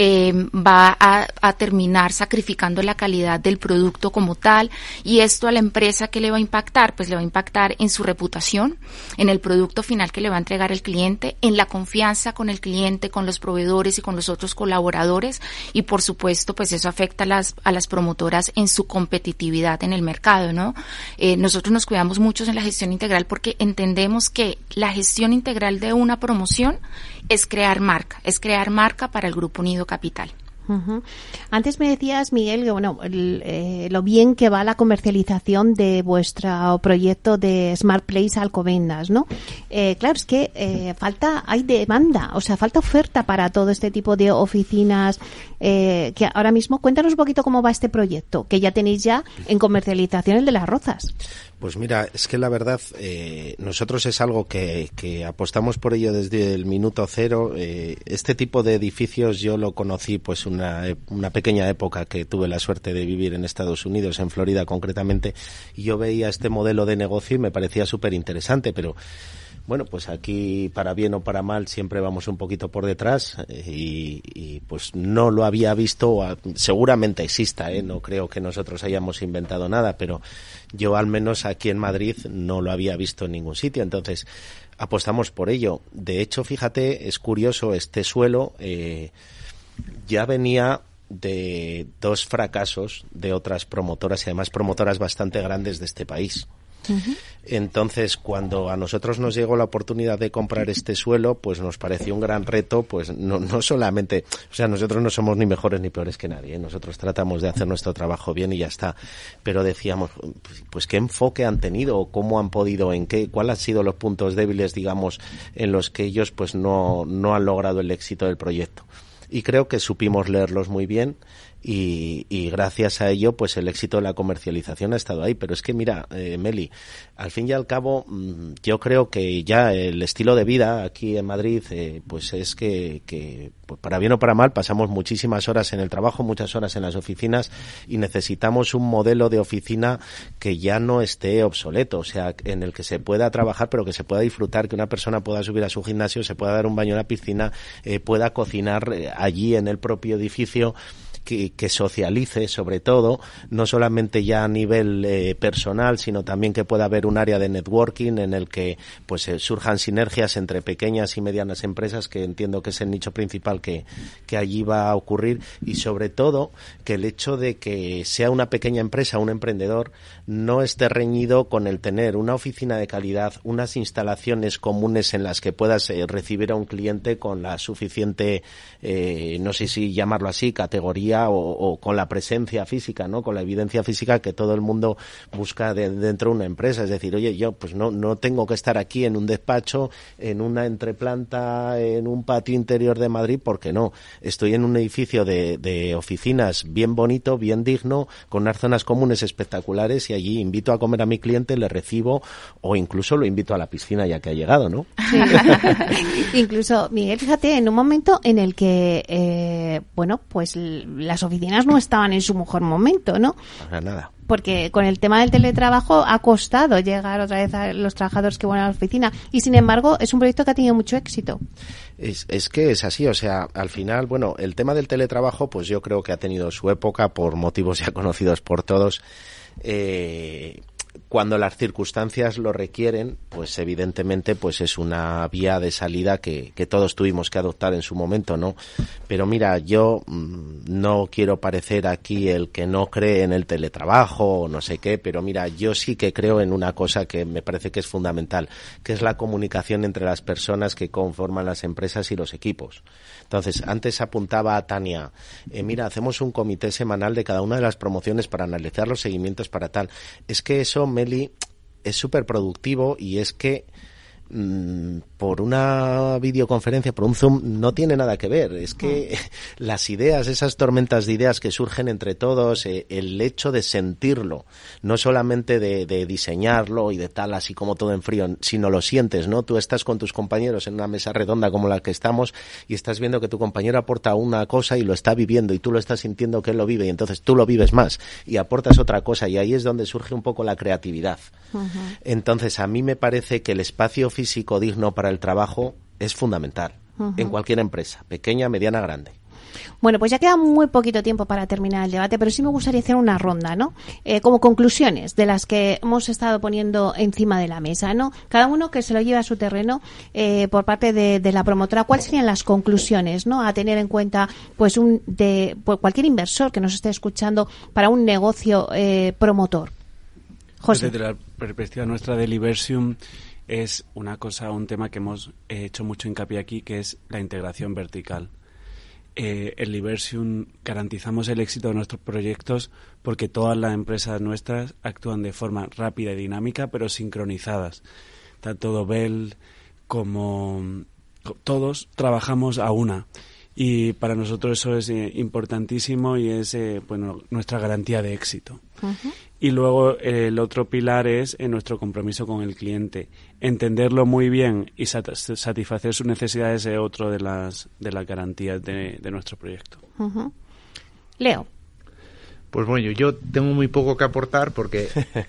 va a terminar sacrificando la calidad del producto como tal, y esto a la empresa ¿qué le va a impactar? Pues le va a impactar en su reputación, en el producto final que le va a entregar el cliente, en la confianza con el cliente, con los proveedores y con los otros colaboradores, y por supuesto pues eso afecta a las promotoras en su competitividad en el mercado, ¿no? Nosotros nos cuidamos mucho en la gestión integral porque entendemos que la gestión integral de una promoción es crear marca para el Grupo Nido Capital. Uh-huh. Antes me decías, Miguel, que lo bien que va la comercialización de vuestro proyecto de Smart Place Alcobendas, ¿no? Claro, es que hay demanda, o sea, falta oferta para todo este tipo de oficinas que ahora mismo. Cuéntanos un poquito cómo va este proyecto, que ya tenéis ya en comercialización el de Las Rozas. Pues mira, es que la verdad, nosotros es algo que apostamos por ello desde el minuto cero. Este tipo de edificios yo lo conocí pues una pequeña época que tuve la suerte de vivir en Estados Unidos, en Florida concretamente, y yo veía este modelo de negocio y me parecía súper interesante, pero bueno, pues aquí para bien o para mal siempre vamos un poquito por detrás y pues no lo había visto, seguramente exista, no creo que nosotros hayamos inventado nada, pero yo al menos aquí en Madrid no lo había visto en ningún sitio, entonces apostamos por ello. De hecho, fíjate, es curioso, este suelo ya venía de 2 fracasos de otras promotoras y además promotoras bastante grandes de este país. Uh-huh. Entonces, cuando a nosotros nos llegó la oportunidad de comprar este suelo, pues nos pareció un gran reto, pues no solamente, o sea, nosotros no somos ni mejores ni peores que nadie, nosotros tratamos de hacer nuestro trabajo bien y ya está, pero decíamos, pues qué enfoque han tenido, cómo han podido, cuáles han sido los puntos débiles, digamos, en los que ellos pues no han logrado el éxito del proyecto. Y creo que supimos leerlos muy bien y gracias a ello pues el éxito de la comercialización ha estado ahí. Pero es que mira, Meli, al fin y al cabo yo creo que ya el estilo de vida aquí en Madrid pues es que pues para bien o para mal pasamos muchísimas horas en el trabajo, muchas horas en las oficinas y necesitamos un modelo de oficina que ya no esté obsoleto, o sea, en el que se pueda trabajar pero que se pueda disfrutar, que una persona pueda subir a su gimnasio, se pueda dar un baño en la piscina, pueda cocinar allí en el propio edificio, que socialice sobre todo, no solamente ya a nivel personal, sino también que pueda haber un área de networking en el que pues surjan sinergias entre pequeñas y medianas empresas, que entiendo que es el nicho principal que allí va a ocurrir, y sobre todo que el hecho de que sea una pequeña empresa, un emprendedor, no esté reñido con el tener una oficina de calidad, unas instalaciones comunes en las que puedas recibir a un cliente con la suficiente, no sé si llamarlo así, categoría historia o con la presencia física, ¿no? Con la evidencia física que todo el mundo busca dentro de una empresa. Es decir, oye, yo pues no tengo que estar aquí en un despacho, en una entreplanta, en un patio interior de Madrid, porque no. Estoy en un edificio de oficinas bien bonito, bien digno, con unas zonas comunes espectaculares, y allí invito a comer a mi cliente, le recibo o incluso lo invito a la piscina ya que ha llegado, ¿no? Sí. Incluso, Miguel, fíjate, en un momento en el que, pues las oficinas no estaban en su mejor momento, ¿no? Para nada. Porque con el tema del teletrabajo ha costado llegar otra vez a los trabajadores que van a la oficina, y sin embargo es un proyecto que ha tenido mucho éxito. Es que es así, o sea, al final, bueno, el tema del teletrabajo, pues yo creo que ha tenido su época por motivos ya conocidos por todos. Cuando las circunstancias lo requieren, pues evidentemente pues es una vía de salida que todos tuvimos que adoptar en su momento, ¿no? Pero mira, yo no quiero parecer aquí el que no cree en el teletrabajo o no sé qué, pero mira, yo sí que creo en una cosa que me parece que es fundamental, que es la comunicación entre las personas que conforman las empresas y los equipos. Entonces, antes apuntaba a Tania, mira, hacemos un comité semanal de cada una de las promociones para analizar los seguimientos para tal. Es que eso, Meli, es súper productivo, y es que por una videoconferencia, por un Zoom, no tiene nada que ver. Es que las ideas, esas tormentas de ideas que surgen entre todos, el hecho de sentirlo, no solamente de diseñarlo y de tal, así como todo en frío, sino lo sientes, ¿no? Tú estás con tus compañeros en una mesa redonda como la que estamos y estás viendo que tu compañero aporta una cosa y lo está viviendo, y tú lo estás sintiendo que él lo vive, y entonces tú lo vives más y aportas otra cosa, y ahí es donde surge un poco la creatividad. Uh-huh. Entonces, a mí me parece que el espacio físico digno para el trabajo es fundamental, uh-huh, en cualquier empresa, pequeña, mediana, grande. Bueno, pues ya queda muy poquito tiempo para terminar el debate, pero sí me gustaría hacer una ronda, ¿no? Como conclusiones de las que hemos estado poniendo encima de la mesa, ¿no? Cada uno que se lo lleve a su terreno por parte de la promotora. ¿Cuáles serían las conclusiones, ¿no? A tener en cuenta, pues, por cualquier inversor que nos esté escuchando para un negocio promotor. José. Desde la perspectiva nuestra de Libersium, es un tema que hemos hecho mucho hincapié aquí, que es la integración vertical. En Libersium garantizamos el éxito de nuestros proyectos porque todas las empresas nuestras actúan de forma rápida y dinámica, pero sincronizadas. Tanto Dobel como todos trabajamos a una. Y para nosotros eso es importantísimo, y es nuestra garantía de éxito. Uh-huh. Y luego el otro pilar es nuestro compromiso con el cliente. Entenderlo muy bien y satisfacer sus necesidades es otro de las garantías de nuestro proyecto. Uh-huh. Leo. Pues bueno, yo tengo muy poco que aportar porque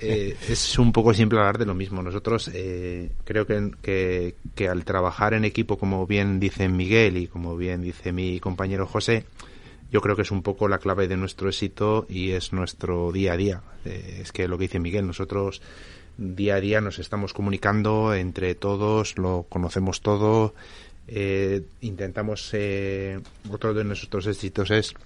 es un poco siempre hablar de lo mismo. Nosotros creo que al trabajar en equipo, como bien dice Miguel y como bien dice mi compañero José, yo creo que es un poco la clave de nuestro éxito y es nuestro día a día. Es que lo que dice Miguel, nosotros día a día nos estamos comunicando entre todos, lo conocemos todo, intentamos, otro de nuestros éxitos es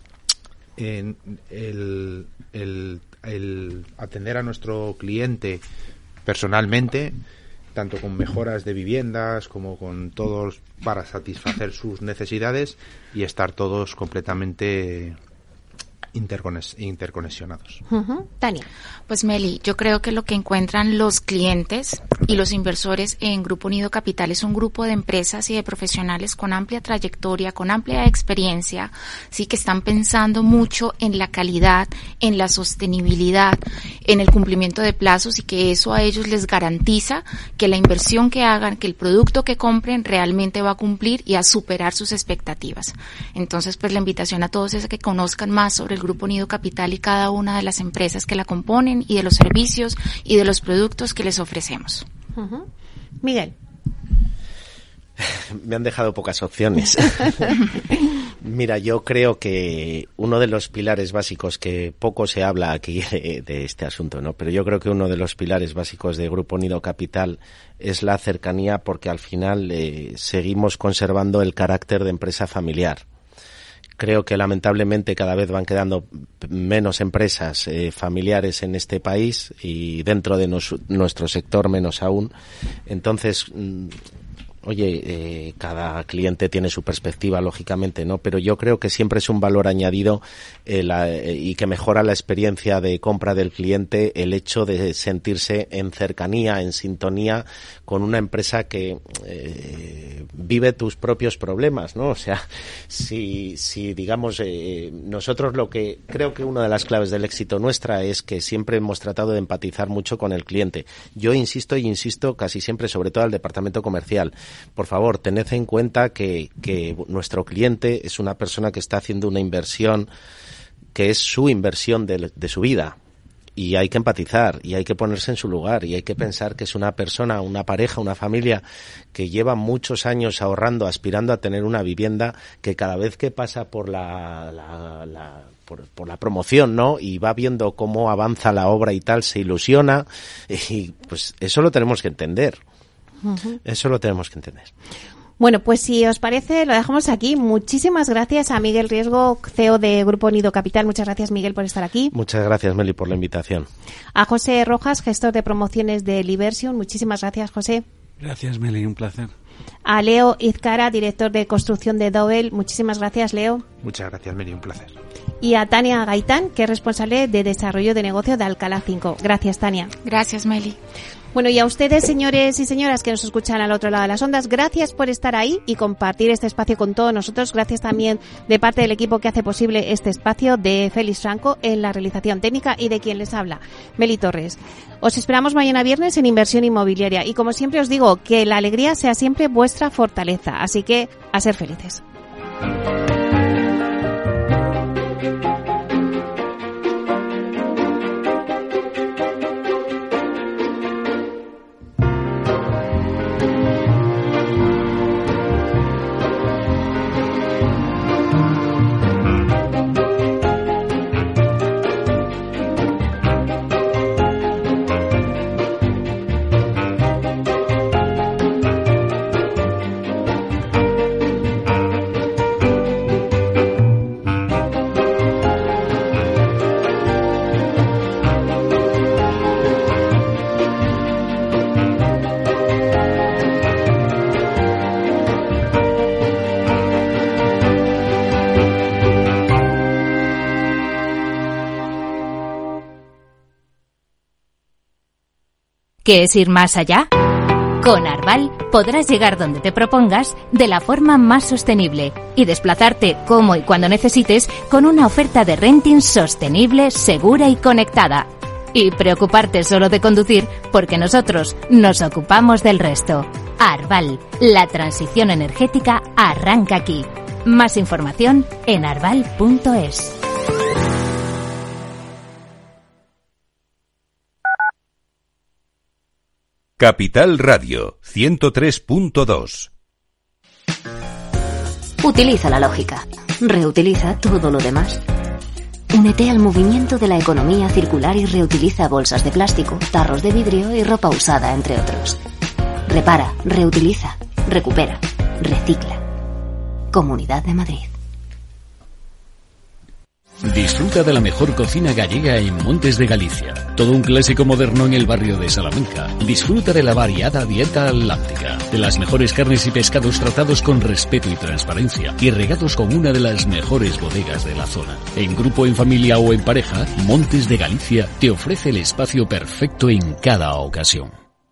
el atender a nuestro cliente personalmente, tanto con mejoras de viviendas como con todos, para satisfacer sus necesidades y estar todos completamente interconexionados. Uh-huh. Tania. Pues Meli, yo creo que lo que encuentran los clientes y los inversores en Grupo Nido Capital es un grupo de empresas y de profesionales con amplia trayectoria, con amplia experiencia, sí, que están pensando mucho en la calidad, en la sostenibilidad, en el cumplimiento de plazos, y que eso a ellos les garantiza que la inversión que hagan, que el producto que compren realmente va a cumplir y a superar sus expectativas. Entonces, pues la invitación a todos es a que conozcan más sobre el Grupo Nido Capital y cada una de las empresas que la componen, y de los servicios y de los productos que les ofrecemos. Uh-huh. Miguel. Me han dejado pocas opciones. Mira, yo creo que uno de los pilares básicos, que poco se habla aquí de este asunto, ¿no? Pero yo creo que uno de los pilares básicos de Grupo Nido Capital es la cercanía, porque al final seguimos conservando el carácter de empresa familiar. Creo que lamentablemente cada vez van quedando menos empresas familiares en este país, y dentro de nuestro sector menos aún. Entonces, Oye, cada cliente tiene su perspectiva, lógicamente, ¿no? Pero yo creo que siempre es un valor añadido y que mejora la experiencia de compra del cliente el hecho de sentirse en cercanía, en sintonía con una empresa que vive tus propios problemas, ¿no? O sea, si digamos, nosotros lo que creo que una de las claves del éxito nuestra es que siempre hemos tratado de empatizar mucho con el cliente. Yo insisto casi siempre, sobre todo al departamento comercial. Por favor, tened en cuenta que nuestro cliente es una persona que está haciendo una inversión que es su inversión de su vida, y hay que empatizar y hay que ponerse en su lugar y hay que pensar que es una persona, una pareja, una familia que lleva muchos años ahorrando, aspirando a tener una vivienda, que cada vez que pasa por por la promoción, ¿no? Y va viendo cómo avanza la obra y tal, se ilusiona, y pues eso lo tenemos que entender. Eso lo tenemos que entender. Bueno, pues si os parece, lo dejamos aquí. Muchísimas gracias a Miguel Riesgo, CEO de Grupo Nido Capital. Muchas gracias, Miguel, por estar aquí. Muchas gracias, Meli, por la invitación. A José Rojas, gestor de promociones de Libersion. Muchísimas gracias, José. Gracias, Meli, un placer. A Leo Izcara, director de construcción de Dobel. Muchísimas gracias, Leo. Muchas gracias, Meli, un placer. Y a Tania Gaitán, que es responsable de desarrollo de negocio de Alcalá 5. Gracias, Tania. Gracias, Meli. Bueno, y a ustedes, señores y señoras que nos escuchan al otro lado de las ondas, gracias por estar ahí y compartir este espacio con todos nosotros. Gracias también de parte del equipo que hace posible este espacio, de Félix Franco en la realización técnica y de quien les habla, Meli Torres. Os esperamos mañana viernes en Inversión Inmobiliaria y, como siempre os digo, que la alegría sea siempre vuestra fortaleza. Así que, a ser felices. ¿Qué es ir más allá? Con Arval podrás llegar donde te propongas de la forma más sostenible y desplazarte como y cuando necesites con una oferta de renting sostenible, segura y conectada. Y preocuparte solo de conducir porque nosotros nos ocupamos del resto. Arval, la transición energética arranca aquí. Más información en arval.es. Capital Radio 103.2. Utiliza la lógica. Reutiliza todo lo demás. Únete al movimiento de la economía circular y reutiliza bolsas de plástico, tarros de vidrio y ropa usada, entre otros. Repara, reutiliza, recupera, recicla. Comunidad de Madrid. Disfruta de la mejor cocina gallega en Montes de Galicia. Todo un clásico moderno en el barrio de Salamanca. Disfruta de la variada dieta láctica, de las mejores carnes y pescados tratados con respeto y transparencia y regados con una de las mejores bodegas de la zona. En grupo, en familia o en pareja, Montes de Galicia te ofrece el espacio perfecto en cada ocasión.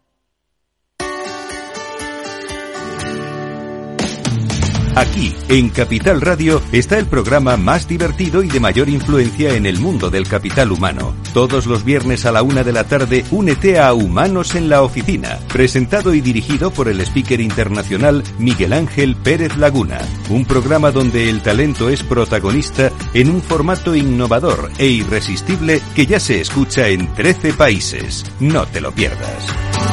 Aquí, en Capital Radio, está el programa más divertido y de mayor influencia en el mundo del capital humano. Todos los viernes a la 1:00 p.m, únete a Humanos en la Oficina, presentado y dirigido por el speaker internacional Miguel Ángel Pérez Laguna. Un programa donde el talento es protagonista en un formato innovador e irresistible que ya se escucha en 13 países. No te lo pierdas.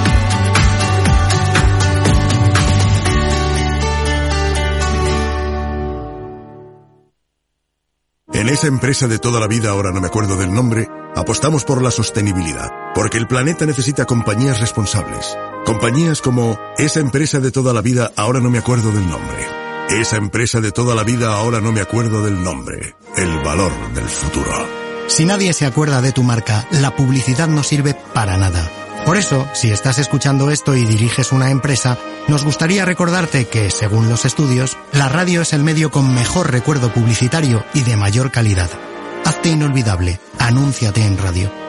En esa empresa de toda la vida, ahora no me acuerdo del nombre, apostamos por la sostenibilidad, porque el planeta necesita compañías responsables. Compañías como esa empresa de toda la vida, ahora no me acuerdo del nombre. Esa empresa de toda la vida, ahora no me acuerdo del nombre. El valor del futuro. Si nadie se acuerda de tu marca, la publicidad no sirve para nada. Por eso, si estás escuchando esto y diriges una empresa, nos gustaría recordarte que, según los estudios, la radio es el medio con mejor recuerdo publicitario y de mayor calidad. Hazte inolvidable. Anúnciate en radio.